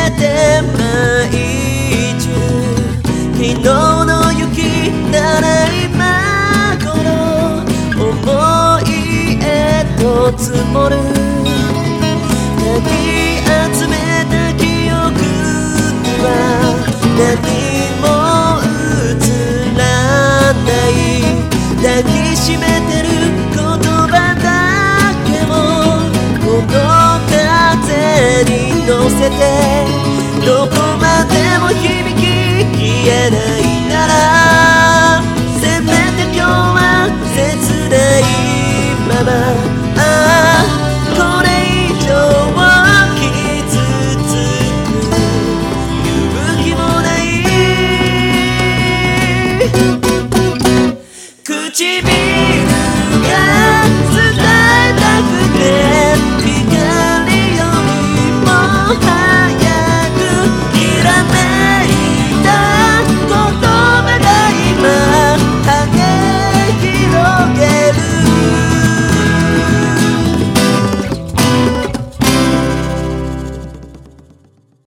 て舞い散る昨日の雪なら今頃思いへと積もるかき集めた記憶には何も映らない抱きしめてる言葉だけをこの風に乗せてどこまでも響き消えないならせめて今日は切ないままこれ以上傷つく勇気もない唇が